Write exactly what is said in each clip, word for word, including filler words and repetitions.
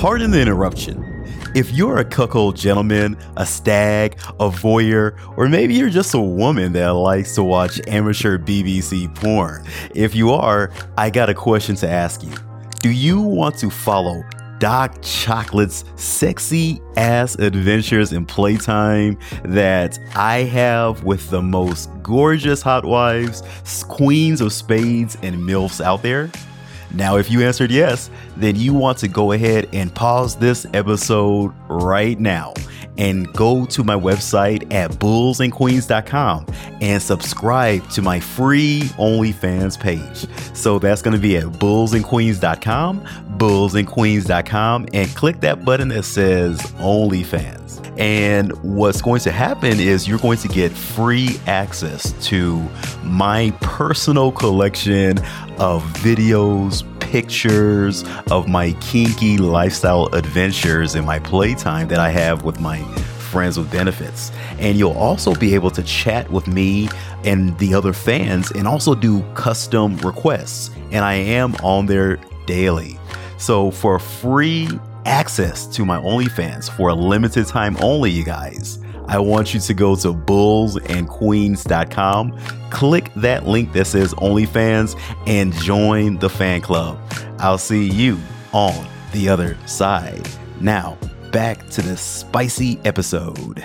Pardon the interruption. If you're a cuckold gentleman, a stag, a voyeur, or maybe you're just a woman that likes to watch amateur B B C porn, if you are, I got a question to ask you. Do you want to follow Doc Chocolate's sexy ass adventures in playtime that I have with the most gorgeous hot wives, queens of spades, and MILFs out there? Now, if you answered yes, then you want to go ahead and pause this episode right now and go to my website at bulls and queens dot com and subscribe to my free OnlyFans page. So that's going to be at bulls and queens dot com, bulls and queens dot com, and click that button that says OnlyFans. And what's going to happen is you're going to get free access to my personal collection of videos, pictures of my kinky lifestyle adventures in my playtime that I have with my friends with benefits. And you'll also be able to chat with me and the other fans and also do custom requests. And I am on there daily. So for free access to my OnlyFans for a limited time only, you guys, I want you to go to bulls and queens dot com, click that link that says OnlyFans, and join the fan club. I'll see you on the other side. Now, back to the spicy episode.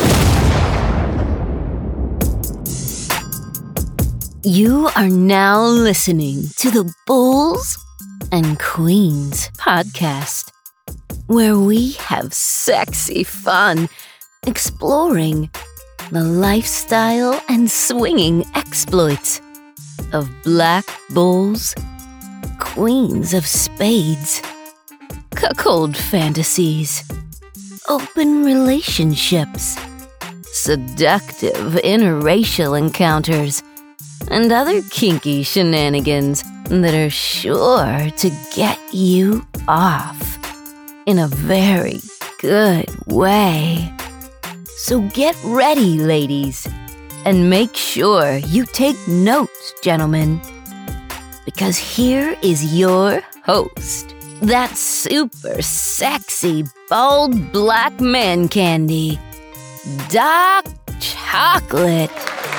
You are now listening to the Bulls and Queens podcast, where we have sexy fun exploring the lifestyle and swinging exploits of black bulls, queens of spades, cuckold fantasies, open relationships, seductive interracial encounters, and other kinky shenanigans that are sure to get you off in a very good way. So get ready, ladies, and make sure you take notes, gentlemen, because here is your host, that super sexy, bald black man candy, Doc Chocolate.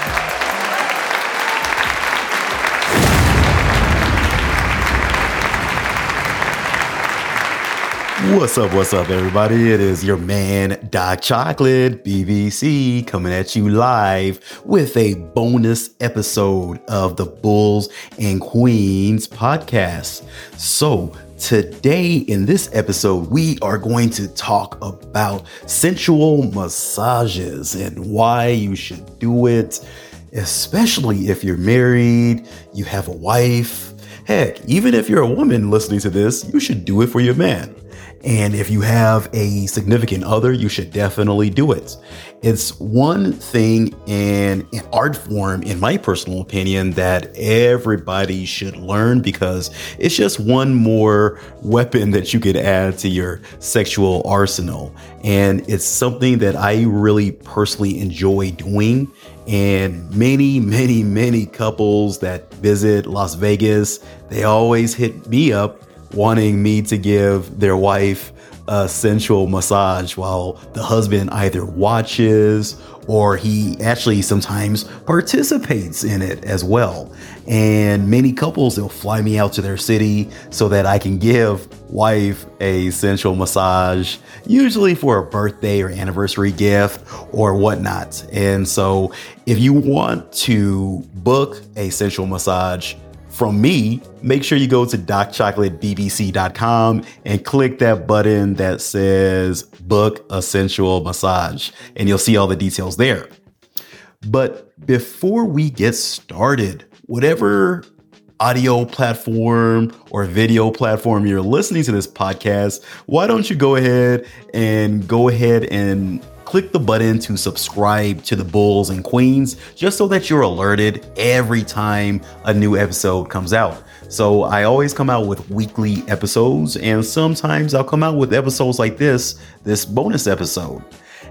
What's up, what's up, everybody? It is your man, Doc Chocolate, B B C, coming at you live with a bonus episode of the Bulls and Queens podcast. So today in this episode, we are going to talk about sensual massages and why you should do it, especially if you're married, you have a wife. Heck, even if you're a woman listening to this, you should do it for your man. And if you have a significant other, you should definitely do it. It's one thing in an art form, in my personal opinion, that everybody should learn because it's just one more weapon that you could add to your sexual arsenal. And it's something that I really personally enjoy doing. And many, many, many couples that visit Las Vegas, they always hit me up wanting me to give their wife a sensual massage while the husband either watches or he actually sometimes participates in it as well. And many couples, they'll fly me out to their city so that I can give wife a sensual massage, usually for a birthday or anniversary gift or whatnot. And so if you want to book a sensual massage from me, make sure you go to doc chocolate b b c dot com and click that button that says book a sensual massage, and you'll see all the details there. But before we get started, whatever audio platform or video platform you're listening to this podcast, why don't you go ahead and go ahead and click the button to subscribe to the Bulls and Queens, just so that you're alerted every time a new episode comes out. So I always come out with weekly episodes, and sometimes I'll come out with episodes like this, this bonus episode.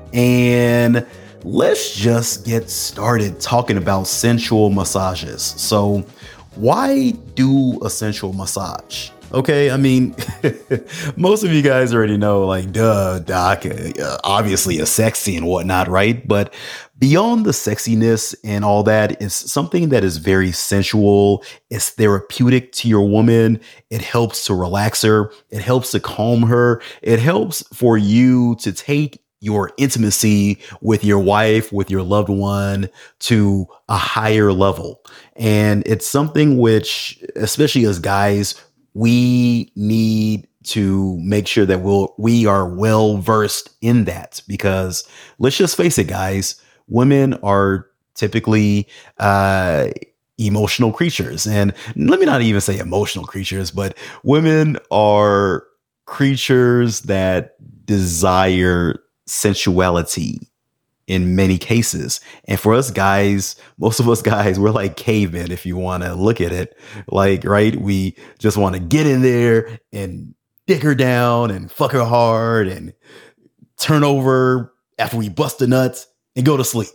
And let's just get started talking about sensual massages. So why do a sensual massage? Okay, I mean, Most of you guys already know, like, duh, Doc, uh, obviously is sexy and whatnot, right? But beyond the sexiness and all that is something that is very sensual. It's therapeutic to your woman. It helps to relax her. It helps to calm her. It helps for you to take your intimacy with your wife, with your loved one to a higher level. And it's something which, especially as guys, we need to make sure that we'll, we are well versed in that, because let's just face it, guys, women are typically, uh, emotional creatures. And let me not even say emotional creatures, but women are creatures that desire sensuality in many cases. And for us guys, most of us guys, we're like cavemen, if you want to look at it. Like, right, we just want to get in there and dick her down and fuck her hard and turn over after we bust the nuts and go to sleep.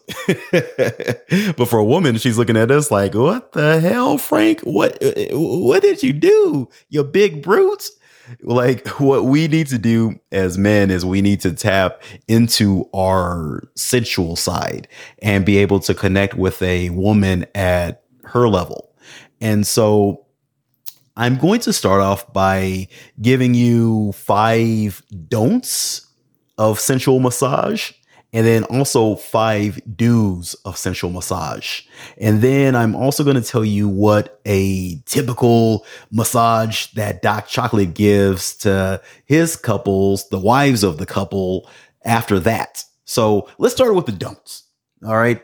But for a woman, she's looking at us like, what the hell, Frank? What what did you do, you big brutes? Like, what we need to do as men is we need to tap into our sensual side and be able to connect with a woman at her level. And so I'm going to start off by giving you five don'ts of sensual massage, and then also five do's of sensual massage. And then I'm also going to tell you what a typical massage that Doc Chocolate gives to his couples, the wives of the couple, after that. So let's start with the don'ts. All right.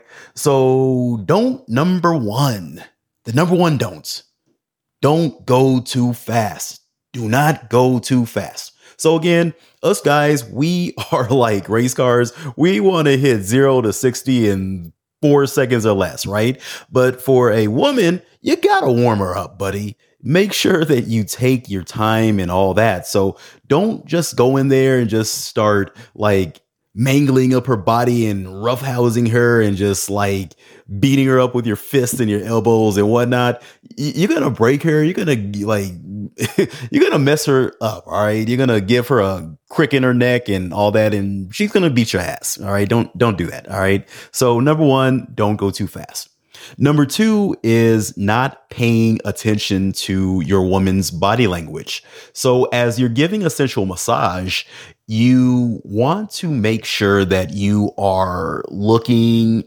So don't number one, the number one don't, don't go too fast. Do not go too fast. So again, us guys, we are like race cars. We want to hit zero to sixty in four seconds or less, right? But for a woman, you got to warm her up, buddy. Make sure that you take your time and all that. So don't just go in there and just start like mangling up her body and roughhousing her and just like beating her up with your fists and your elbows and whatnot. You're going to break her. You're going to like, you're going to mess her up. All right. You're going to give her a crick in her neck and all that. And she's going to beat your ass. All right. Don't, don't do that. All right. So number one, don't go too fast. Number two is not paying attention to your woman's body language. So as you're giving a sensual massage, you want to make sure that you are looking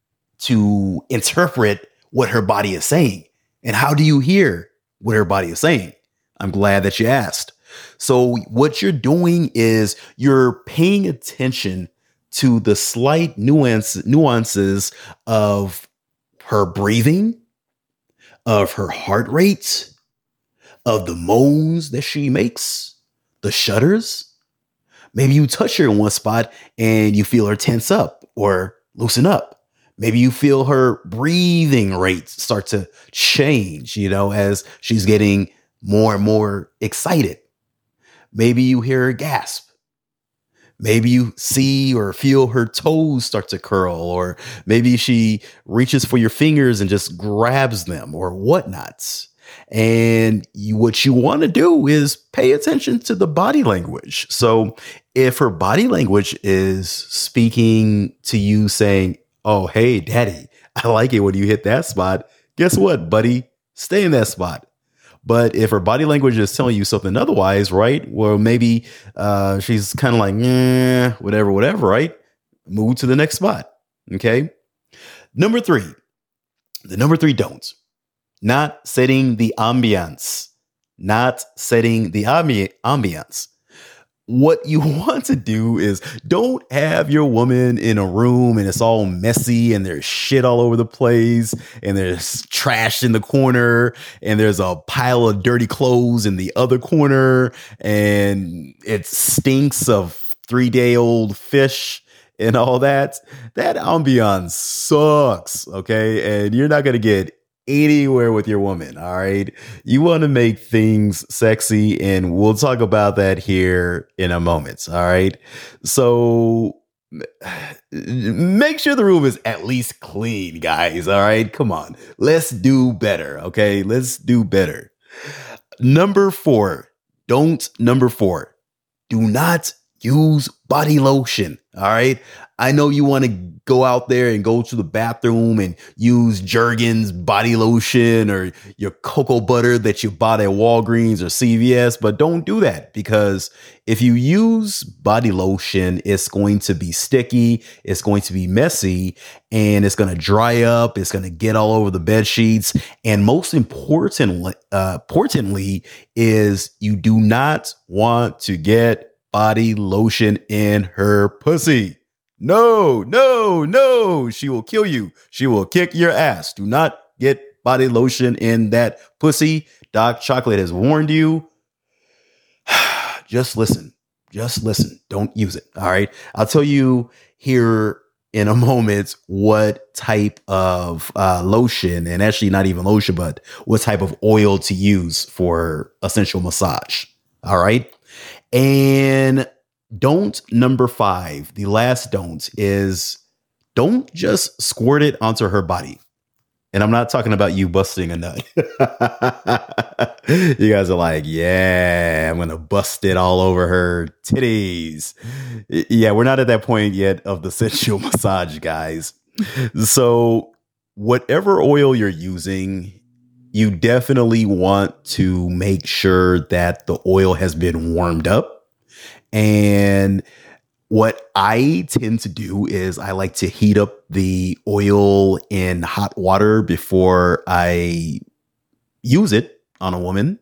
to interpret what her body is saying. And how do you hear what her body is saying? I'm glad that you asked. So what you're doing is you're paying attention to the slight nuance, nuances of her breathing, of her heart rate, of the moans that she makes, the shudders. Maybe you touch her in one spot and you feel her tense up or loosen up. Maybe you feel her breathing rate start to change, you know, as she's getting more and more excited. Maybe you hear her gasp. Maybe you see or feel her toes start to curl, or maybe she reaches for your fingers and just grabs them or whatnot. And you, what you want to do is pay attention to the body language. So if her body language is speaking to you saying, oh, hey, daddy, I like it when you hit that spot. Guess what, buddy? Stay in that spot. But if her body language is telling you something otherwise, right? Well, maybe uh, she's kind of like, eh, whatever, whatever, right? Move to the next spot. Okay. Number three, the number three don'ts. Not setting the ambiance. Not setting the ambi- ambiance. What you want to do is don't have your woman in a room and it's all messy and there's shit all over the place and there's trash in the corner and there's a pile of dirty clothes in the other corner and it stinks of three day old fish and all that. That ambiance sucks. Okay. And you're not going to get anywhere with your woman. All right. You want to make things sexy, and we'll talk about that here in a moment. All right. So make sure the room is at least clean, guys. All right. Come on. Let's do better. Okay. Let's do better. Number four, Don't number four, do not use body lotion. All right. I know you want to go out there and go to the bathroom and use Jergens body lotion or your cocoa butter that you bought at Walgreens or C V S, but don't do that, because if you use body lotion, it's going to be sticky, it's going to be messy, and it's going to dry up. It's going to get all over the bed sheets. And most importantly, uh, importantly is you do not want to get body lotion in her pussy. No, no, no. She will kill you. She will kick your ass. Do not get body lotion in that pussy. Doc Chocolate has warned you. Just listen. Just listen. Don't use it. All right. I'll tell you here in a moment what type of uh, lotion, and actually not even lotion, but what type of oil to use for essential massage. All right. And don't number five, the last don't is don't just squirt it onto her body. And I'm not talking about you busting a nut. You guys are like, yeah, I'm going to bust it all over her titties. Yeah, we're not at that point yet of the sensual massage, guys. So whatever oil you're using, you definitely want to make sure that the oil has been warmed up. And what I tend to do is I like to heat up the oil in hot water before I use it on a woman.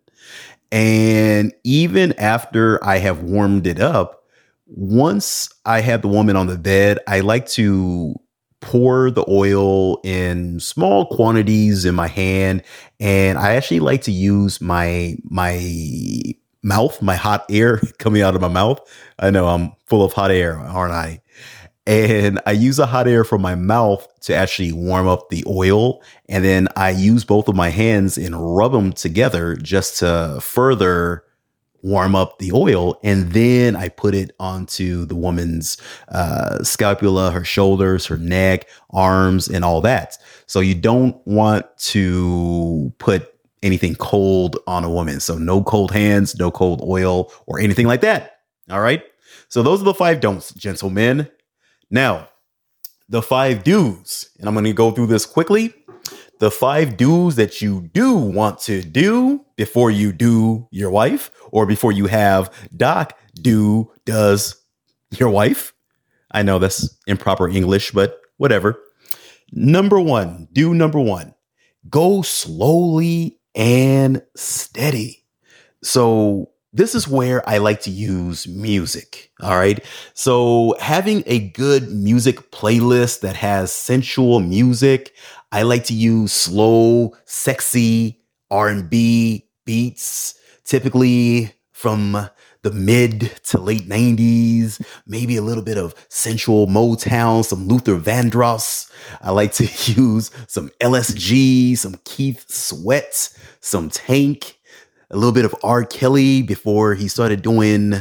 And even after I have warmed it up, once I have the woman on the bed, I like to pour the oil in small quantities in my hand. And I actually like to use my, my, mouth, my hot air coming out of my mouth. I know I'm full of hot air, aren't I? And I use the hot air from my mouth to actually warm up the oil. And then I use both of my hands and rub them together just to further warm up the oil. And then I put it onto the woman's uh, scapula, her shoulders, her neck, arms, and all that. So you don't want to put anything cold on a woman. So no cold hands, no cold oil or anything like that. All right. So those are the five don'ts, gentlemen. Now, the five do's, and I'm going to go through this quickly. The five do's that you do want to do before you do your wife, or before you have Doc do does your wife. I know that's improper English, but whatever. Number one, do number one, go slowly and steady. So this is where I like to use music. All right. So having a good music playlist that has sensual music, I like to use slow, sexy R and B beats, typically from the mid to late nineties, maybe a little bit of sensual Motown, some Luther Vandross. I like to use some L S G, some Keith Sweat, some Tank, a little bit of R. Kelly before he started doing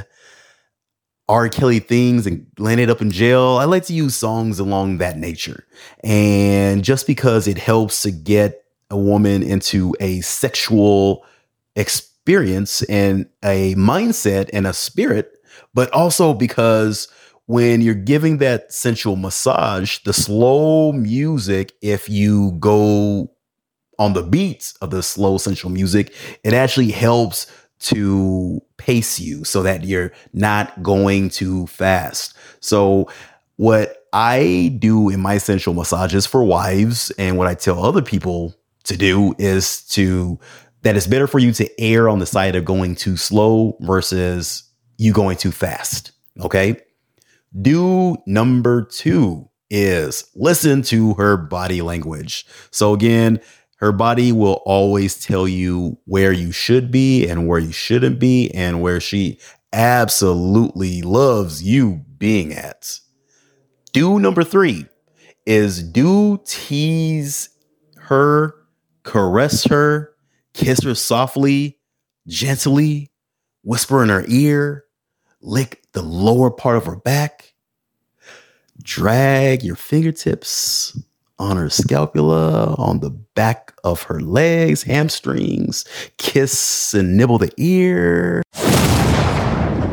R. Kelly things and landed up in jail. I like to use songs along that nature. And just because it helps to get a woman into a sexual experience and a mindset and a spirit, but also because when you're giving that sensual massage, the slow music, if you go on the beats of the slow sensual music, it actually helps to pace you so that you're not going too fast. So what I do in my sensual massages for wives, and what I tell other people to do, is to that it's better for you to err on the side of going too slow versus you going too fast. Okay. Do number two is listen to her body language. So again, her body will always tell you where you should be and where you shouldn't be, and where she absolutely loves you being at. Do number three is do tease her, caress her, kiss her softly, gently, whisper in her ear, lick the lower part of her back, drag your fingertips on her scapula, on the back of her legs, hamstrings, kiss and nibble the ear.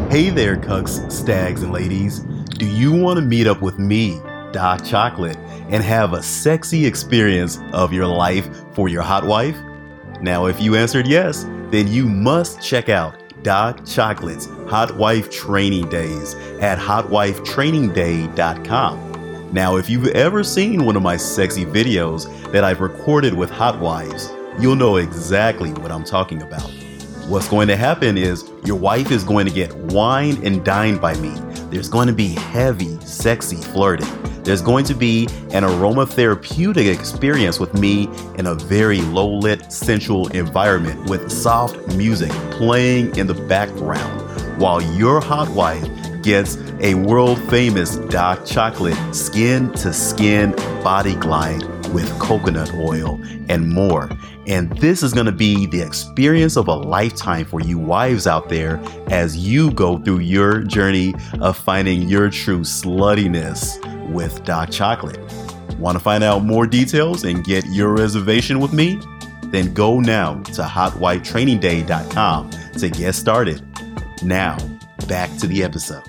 Hey there, cucks, stags, and ladies. Do you want to meet up with me, Doc Chocolate, and have a sexy experience of your life for your hot wife? Now, if you answered yes, then you must check out Doc Chocolate's Hot Wife Training Days at hot wife training day dot com. Now, if you've ever seen one of my sexy videos that I've recorded with hot wives, you'll know exactly what I'm talking about. What's going to happen is your wife is going to get wined and dined by me. There's going to be heavy, sexy flirting. There's going to be an aromatherapeutic experience with me in a very low-lit, sensual environment with soft music playing in the background while your hot wife gets a world-famous Doc Chocolate skin-to-skin body glide with coconut oil and more. And this is going to be the experience of a lifetime for you wives out there as you go through your journey of finding your true sluttiness with Doc Chocolate. Want to find out more details and get your reservation with me? Then go now to hot wife training day dot com to get started. Now, back to the episode.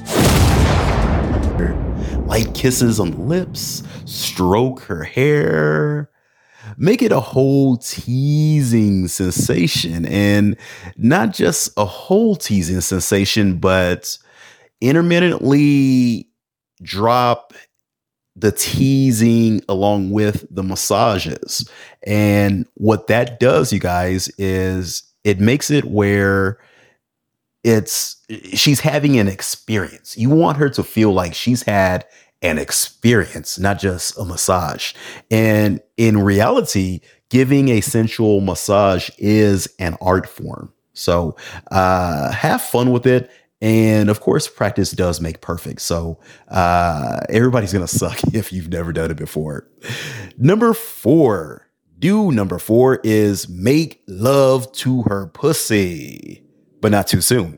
Light kisses on the lips, stroke her hair, make it a whole teasing sensation, and not just a whole teasing sensation, but intermittently drop the teasing along with the massages. And what that does, you guys, is it makes it where it's she's having an experience. You want her to feel like she's had an experience, not just a massage. And in reality, giving a sensual massage is an art form. So uh, have fun with it. And of course, practice does make perfect. So uh, everybody's going to suck if you've never done it before. Number four, do number four is make love to her pussy, but not too soon.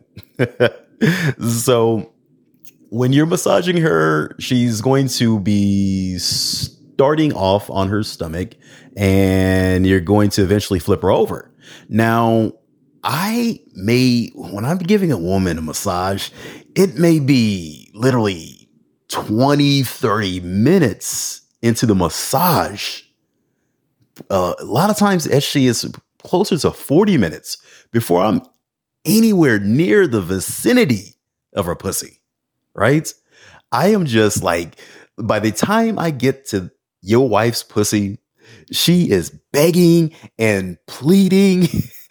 So when you're massaging her, she's going to be starting off on her stomach and you're going to eventually flip her over. Now, I may, when I'm giving a woman a massage, it may be literally twenty, thirty minutes into the massage. Uh, a lot of times, actually, it's closer to forty minutes before I'm anywhere near the vicinity of her pussy. Right? I am just like, by the time I get to your wife's pussy, she is begging and pleading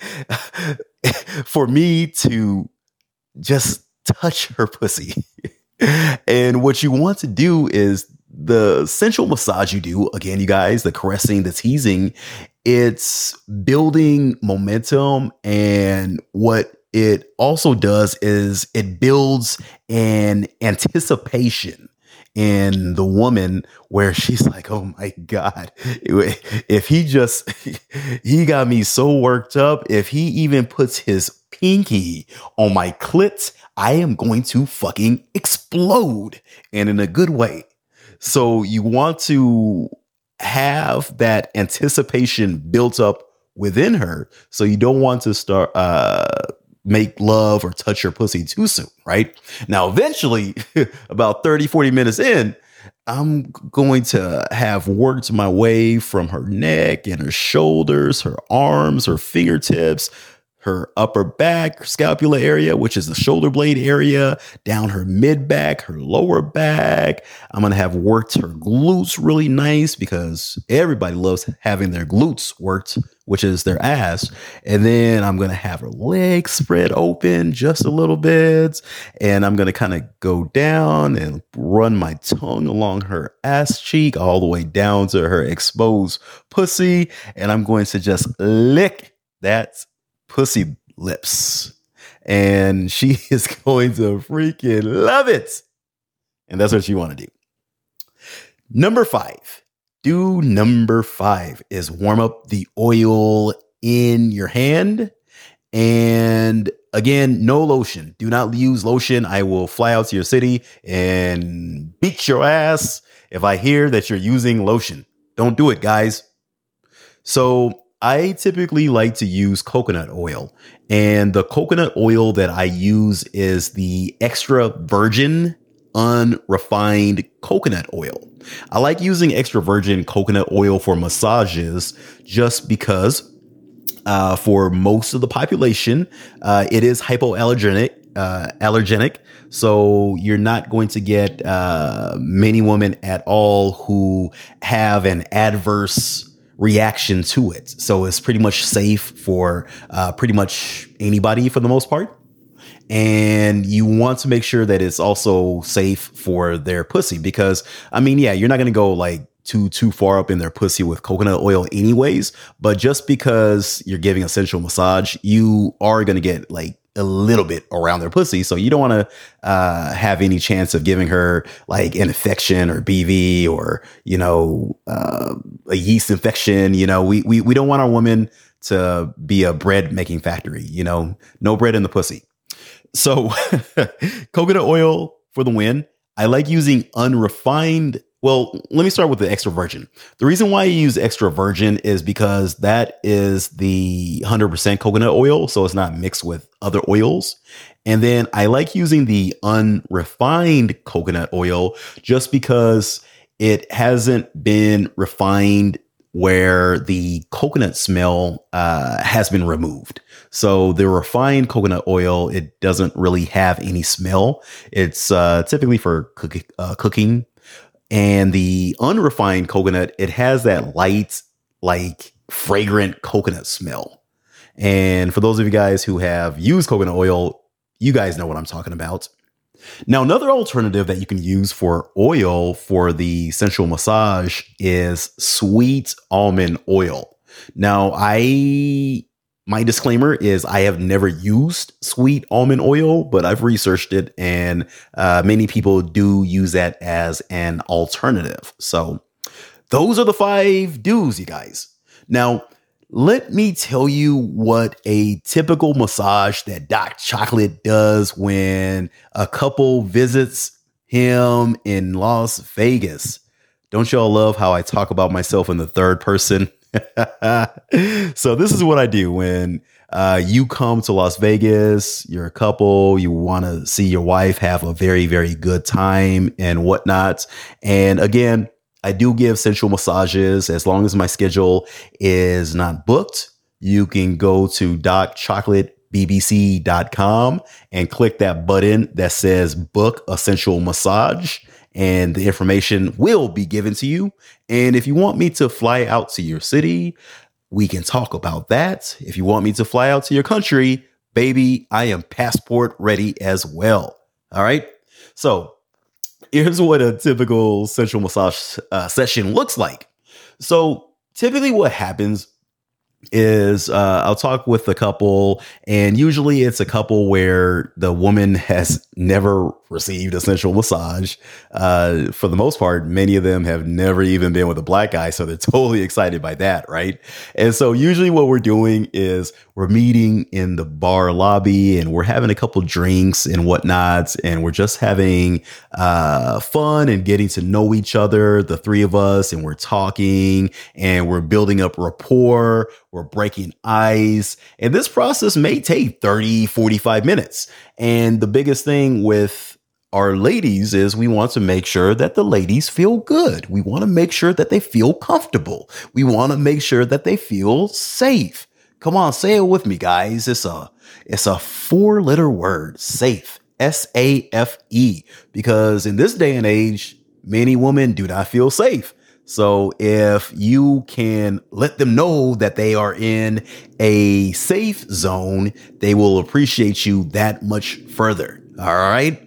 for me to just touch her pussy. And what you want to do is the sensual massage you do, again, you guys, the caressing, the teasing, it's building momentum. And what it also does is it builds an anticipation in the woman where she's like, oh my God, if he just, he got me so worked up. If he even puts his pinky on my clit, I am going to fucking explode, and in a good way. So you want to have that anticipation built up within her. So you don't want to start, uh, make love or touch her pussy too soon, right? Now, eventually, about thirty, forty minutes in, I'm going to have worked my way from her neck and her shoulders, her arms, her fingertips, her upper back, her scapula area, which is the shoulder blade area, down her mid back, her lower back. I'm going to have worked her glutes really nice because everybody loves having their glutes worked, which is their ass. And then I'm going to have her legs spread open just a little bit. And I'm going to kind of go down and run my tongue along her ass cheek all the way down to her exposed pussy. And I'm going to just lick that pussy lips. And she is going to freaking love it. And that's what you want to do. Number five. Do number five is warm up the oil in your hand. And again, no lotion. Do not use lotion. I will fly out to your city and beat your ass if I hear that you're using lotion. Don't do it, guys. So I typically like to use coconut oil, and the coconut oil that I use is the extra virgin unrefined coconut oil. I like using extra virgin coconut oil for massages just because uh, for most of the population, uh, it is hypoallergenic. Uh, allergenic. So you're not going to get uh, many women at all who have an adverse reaction to it. So it's pretty much safe for uh, pretty much anybody for the most part. And you want to make sure that it's also safe for their pussy because, I mean, yeah, you're not going to go like too, too far up in their pussy with coconut oil anyways. But just because you're giving a sensual massage, you are going to get like a little bit around their pussy. So you don't want to uh, have any chance of giving her like an infection or B V or, you know, uh, a yeast infection. You know, we, we, we don't want our woman to be a bread making factory, you know, no bread in the pussy. So coconut oil for the win. I like using unrefined. Well, let me start with the extra virgin. The reason why I use extra virgin is because that is the one hundred percent coconut oil. So it's not mixed with other oils. And then I like using the unrefined coconut oil just because it hasn't been refined where the coconut smell uh, has been removed. So the refined coconut oil, it doesn't really have any smell. It's uh, typically for cook- uh, cooking. And the unrefined coconut, it has that light, like fragrant coconut smell. And for those of you guys who have used coconut oil, you guys know what I'm talking about. Now, another alternative that you can use for oil for the sensual massage is sweet almond oil. Now, I my disclaimer is I have never used sweet almond oil, but I've researched it and uh, many people do use that as an alternative. So those are the five do's, you guys. Now, let me tell you what a typical massage that Doc Chocolate does when a couple visits him in Las Vegas. Don't y'all love how I talk about myself in the third person? So this is what I do when uh, you come to Las Vegas, you're a couple, you want to see your wife have a very, very good time and whatnot. And again, I do give sensual massages as long as my schedule is not booked. You can go to doc chocolate b b c dot com and click that button that says book a sensual massage, and the information will be given to you. And if you want me to fly out to your city, we can talk about that. If you want me to fly out to your country, baby, I am passport ready as well. All right. So here's what a typical sensual massage uh, session looks like. So typically what happens is uh, I'll talk with the couple, and usually it's a couple where the woman has never received a sensual massage. Uh, for the most part, many of them have never even been with a black guy, so they're totally excited by that, right? And so usually what we're doing is we're meeting in the bar lobby and we're having a couple drinks and whatnot, and we're just having uh, fun and getting to know each other, the three of us, and we're talking and we're building up rapport. We're breaking ice. And this process may take thirty, forty-five minutes. And the biggest thing with our ladies is we want to make sure that the ladies feel good. We want to make sure that they feel comfortable. We want to make sure that they feel safe. Come on, say it with me, guys. It's a, it's a four letter word, safe, S A F E, because in this day and age, many women do not feel safe. So if you can let them know that they are in a safe zone, they will appreciate you that much further. All right.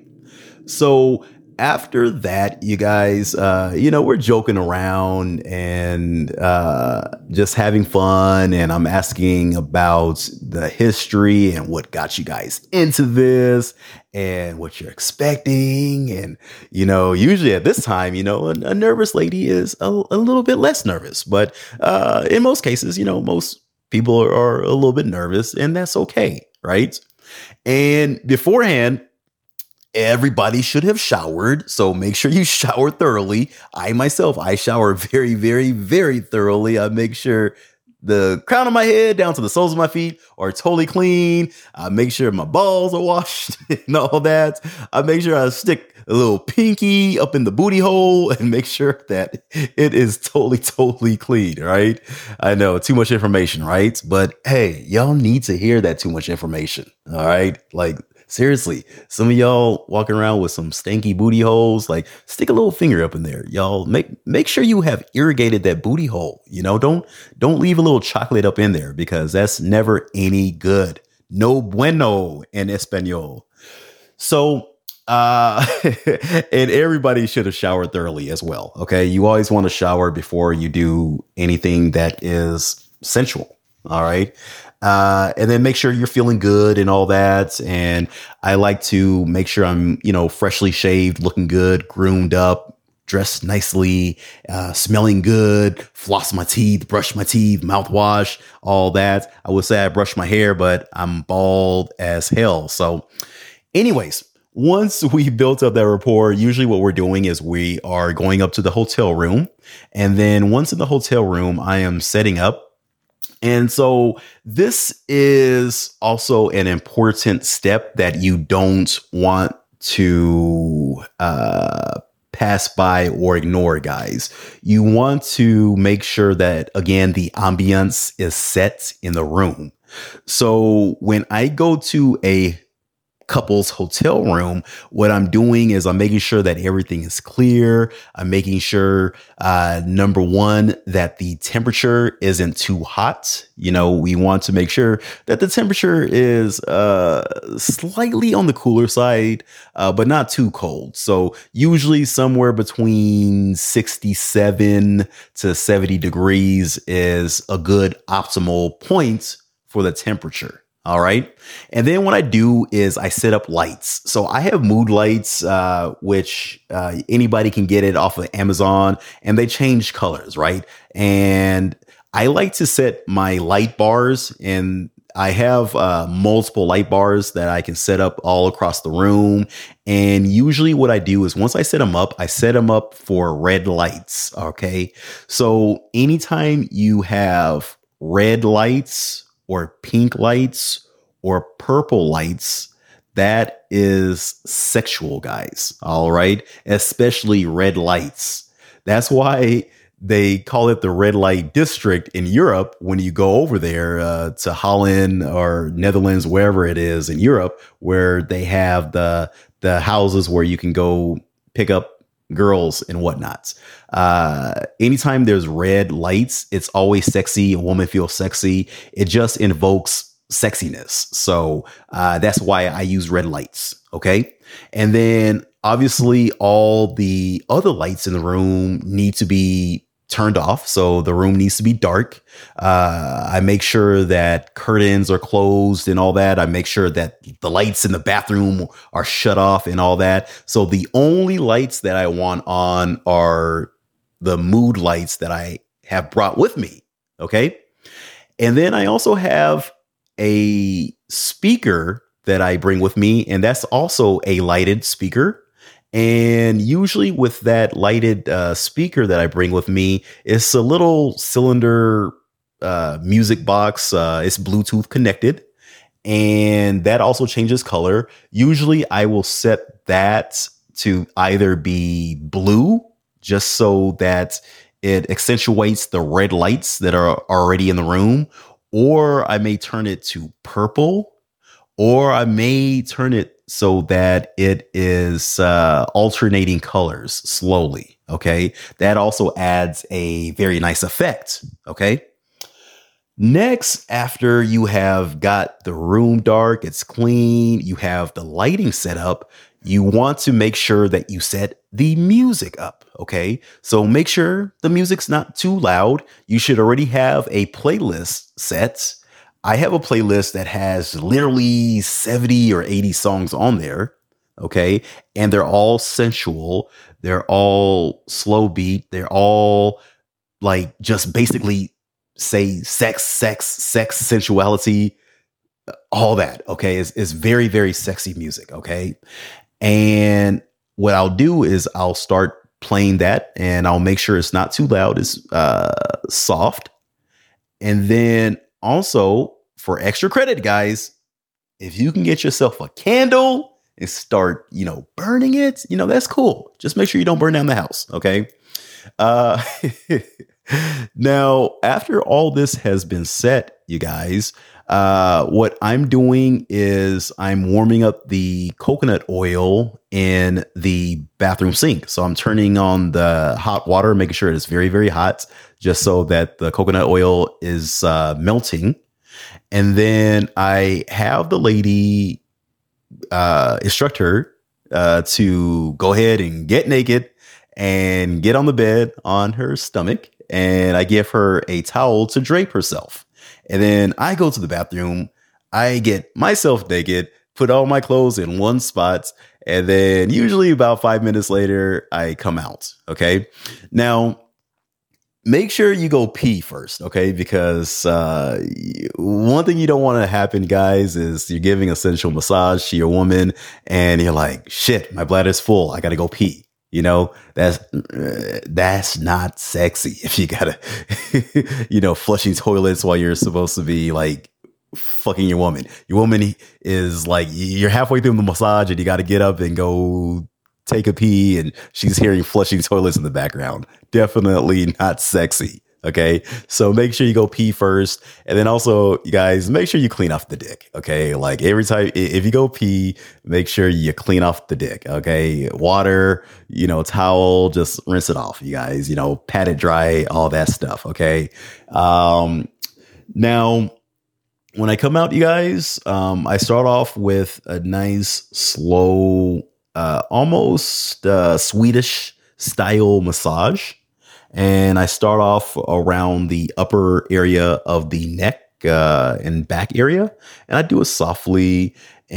So after that, you guys, uh, you know, we're joking around and uh, just having fun. And I'm asking about the history and what got you guys into this and what you're expecting. And, you know, usually at this time, you know, a, a nervous lady is a, a little bit less nervous. But uh, in most cases, you know, most people are, are a little bit nervous, and that's okay. Right. And beforehand, everybody should have showered. So make sure you shower thoroughly. I myself, I shower very, very, very thoroughly. I make sure the crown of my head down to the soles of my feet are totally clean. I make sure my balls are washed and all that. I make sure I stick a little pinky up in the booty hole and make sure that it is totally, totally clean, right? I know, too much information, right? But hey, y'all need to hear that too much information, all right? Like, seriously, some of y'all walking around with some stanky booty holes, like stick a little finger up in there. Y'all make make sure you have irrigated that booty hole. You know, don't don't leave a little chocolate up in there because that's never any good. No bueno in Espanol. So uh and everybody should have showered thoroughly as well. Okay. You always want to shower before you do anything that is sensual. All right. Uh, and then make sure you're feeling good and all that. And I like to make sure I'm, you know, freshly shaved, looking good, groomed up, dressed nicely, uh, smelling good, floss my teeth, brush my teeth, mouthwash, all that. I would say I brush my hair, but I'm bald as hell. So anyways, once we built up that rapport, usually what we're doing is we are going up to the hotel room. And then once in the hotel room, I am setting up. And so this is also an important step that you don't want to uh, pass by or ignore, guys. You want to make sure that, again, the ambience is set in the room. So when I go to a couple's hotel room, what I'm doing is I'm making sure that everything is clear. I'm making sure, uh, number one, that the temperature isn't too hot. You know, we want to make sure that the temperature is uh, slightly on the cooler side, uh, but not too cold. So usually somewhere between sixty-seven to seventy degrees is a good optimal point for the temperature. All right. And then what I do is I set up lights. So I have mood lights, uh, which uh, anybody can get it off of Amazon, and they change colors. Right. And I like to set my light bars, and I have uh, multiple light bars that I can set up all across the room. And usually what I do is once I set them up, I set them up for red lights. OK, so anytime you have red lights or pink lights or purple lights, that is sexual, guys. All right. Especially red lights. That's why they call it the red light district in Europe. When you go over there uh, to Holland or Netherlands, wherever it is in Europe, where they have the the houses where you can go pick up girls and whatnot. Uh, anytime there's red lights, it's always sexy. A woman feels sexy. It just invokes sexiness. So uh, that's why I use red lights. Okay. And then obviously all the other lights in the room need to be turned off. So the room needs to be dark. Uh, I make sure that curtains are closed and all that. I make sure that the lights in the bathroom are shut off and all that. So the only lights that I want on are the mood lights that I have brought with me. Okay. And then I also have a speaker that I bring with me, and that's also a lighted speaker. And usually with that lighted uh, speaker that I bring with me, it's a little cylinder uh, music box. Uh, it's Bluetooth connected, and that also changes color. Usually I will set that to either be blue, just so that it accentuates the red lights that are already in the room, or I may turn it to purple, or I may turn it so that it is uh, alternating colors slowly. Okay. That also adds a very nice effect. Okay. Next, after you have got the room dark, it's clean, you have the lighting set up, you want to make sure that you set the music up. Okay. So make sure the music's not too loud. You should already have a playlist set. I have a playlist that has literally seventy or eighty songs on there. Okay. And they're all sensual. They're all slow beat. They're all like just basically say sex, sex, sex, sensuality, all that. Okay. It's, it's very, very sexy music. Okay. And what I'll do is I'll start playing that, and I'll make sure it's not too loud. It's uh, soft. And then also for extra credit, guys, if you can get yourself a candle and start, you know, burning it, you know, that's cool. Just make sure you don't burn down the house. Okay. Uh, now, after all this has been set, you guys, uh, what I'm doing is I'm warming up the coconut oil in the bathroom sink. So I'm turning on the hot water, making sure it's very, very hot, just so that the coconut oil is uh, melting. And then I have the lady uh, instruct her uh, to go ahead and get naked and get on the bed on her stomach. And I give her a towel to drape herself. And then I go to the bathroom. I get myself naked, put all my clothes in one spot. And then usually about five minutes later, I come out. Okay. Now, make sure you go pee first, okay? Because uh, one thing you don't want to happen, guys, is you're giving a sensual massage to your woman and you're like, shit, my bladder's full. I got to go pee. You know, that's uh, that's not sexy if you gotta, you know, flushing toilets while you're supposed to be like fucking your woman. Your woman is like, you're halfway through the massage and you got to get up and go take a pee, and she's hearing flushing toilets in the background. Definitely not sexy. Okay. So make sure you go pee first. And then also, you guys, make sure you clean off the dick. Okay. Like every time, if you go pee, make sure you clean off the dick. Okay. Water, you know, towel, just rinse it off, you guys, you know, pat it dry, all that stuff. Okay. Um, now, when I come out, you guys, um, I start off with a nice, slow, uh, almost uh, Swedish style massage. And I start off around the upper area of the neck uh, and back area. And I do it softly.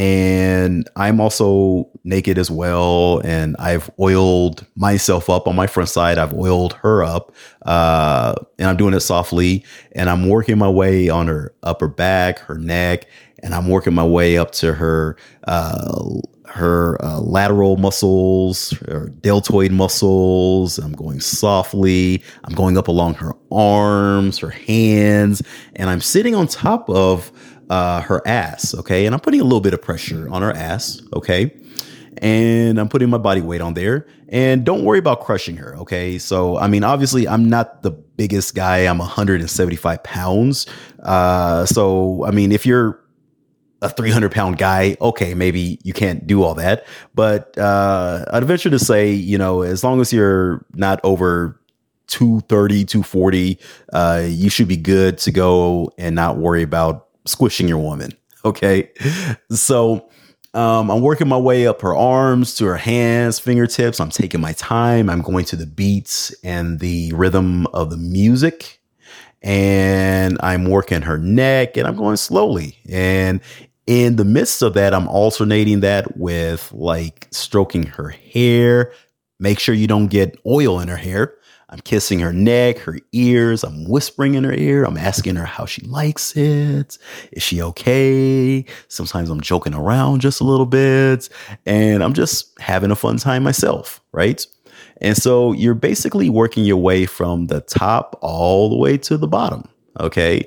And I'm also naked as well. And I've oiled myself up on my front side. I've oiled her up. Uh, and I'm doing it softly. And I'm working my way on her upper back, her neck. And I'm working my way up to her uh her uh, lateral muscles, her deltoid muscles. I'm going softly. I'm going up along her arms, her hands, and I'm sitting on top of uh, her ass. Okay. And I'm putting a little bit of pressure on her ass. Okay. And I'm putting my body weight on there, and don't worry about crushing her. Okay. So, I mean, obviously I'm not the biggest guy. I'm one hundred seventy-five pounds. Uh, so, I mean, if you're a three hundred pound guy, okay, maybe you can't do all that. But uh, I'd venture to say, you know, as long as you're not over two thirty, two forty, uh, you should be good to go and not worry about squishing your woman. Okay. So um, I'm working my way up her arms to her hands, fingertips. I'm taking my time. I'm going to the beats and the rhythm of the music. And I'm working her neck, and I'm going slowly. And in the midst of that, I'm alternating that with like stroking her hair. Make sure you don't get oil in her hair. I'm kissing her neck, her ears. I'm whispering in her ear. I'm asking her how she likes it. Is she okay? Sometimes I'm joking around just a little bit, and I'm just having a fun time myself, right? And so you're basically working your way from the top all the way to the bottom. Okay.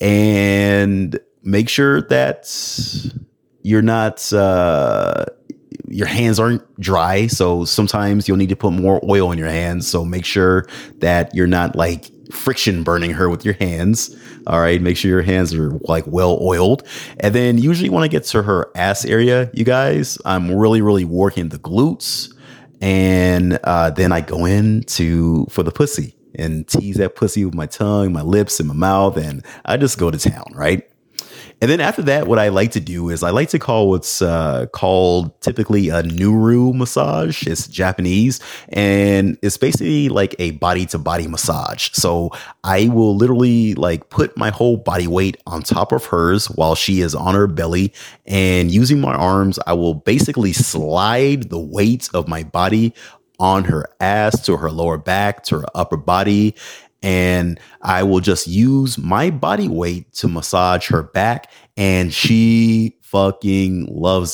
And make sure that you're not, uh, your hands aren't dry. So sometimes you'll need to put more oil in your hands. So make sure that you're not like friction burning her with your hands. All right. Make sure your hands are like well oiled. And then usually when I get to her ass area, you guys, I'm really, really working the glutes. And uh, then I go in to for the pussy and tease that pussy with my tongue, my lips, and my mouth. And I just go to town. Right. And then after that, what I like to do is I like to call what's uh, called typically a Nuru massage. It's Japanese, and it's basically like a body to body massage. So I will literally like put my whole body weight on top of hers while she is on her belly, and using my arms, I will basically slide the weight of my body on her ass to her lower back to her upper body. And I will just use my body weight to massage her back, and she fucking loves it.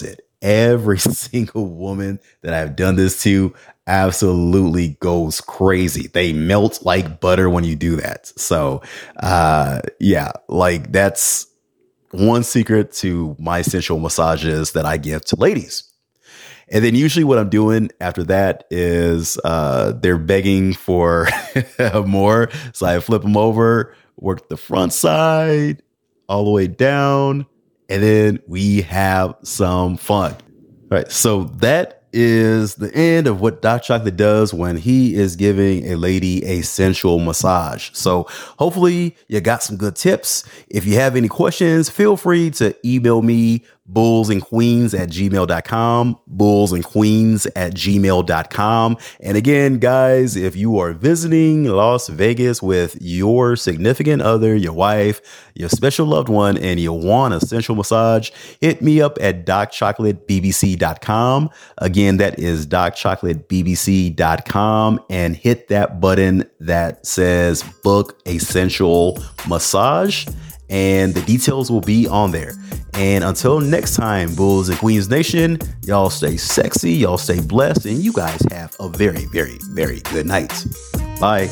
every single woman that I've done this to absolutely goes crazy. They melt like butter when you do that. So, uh, yeah, like that's one secret to my sensual massages that I give to ladies. And then usually what I'm doing after that is uh, they're begging for more. So I flip them over, work the front side all the way down, and then we have some fun. All right. So that is the end of what Doc Chocolate does when he is giving a lady a sensual massage. So hopefully you got some good tips. If you have any questions, feel free to email me, bullsandqueens at gmail dot com, bullsandqueens at gmail dot com. And again, guys, if you are visiting Las Vegas with your significant other, your wife, your special loved one, and you want a sensual massage, hit me up at doc chocolate b b c dot com. Again, that is doc chocolate b b c dot com, and hit that button that says book a sensual massage, and the details will be on there. And until next time, Bulls and Queens Nation, y'all stay sexy, y'all stay blessed, and you guys have a very, very, very good night. Bye.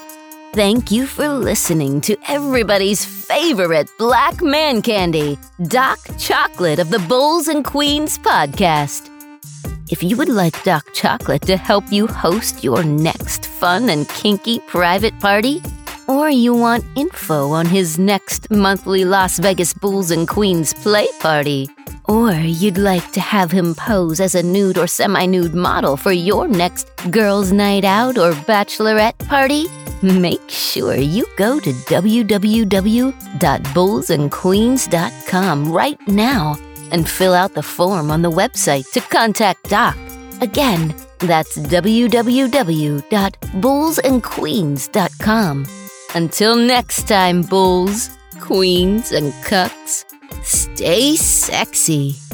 Thank you for listening to everybody's favorite black man candy, Doc Chocolate of the Bulls and Queens podcast. If you would like Doc Chocolate to help you host your next fun and kinky private party, or you want info on his next monthly Las Vegas Bulls and Queens play party, or you'd like to have him pose as a nude or semi-nude model for your next girls' night out or bachelorette party, make sure you go to w w w dot bulls and queens dot com right now and fill out the form on the website to contact Doc. Again, that's w w w dot bulls and queens dot com. Until next time, bulls, queens, and cucks, stay sexy.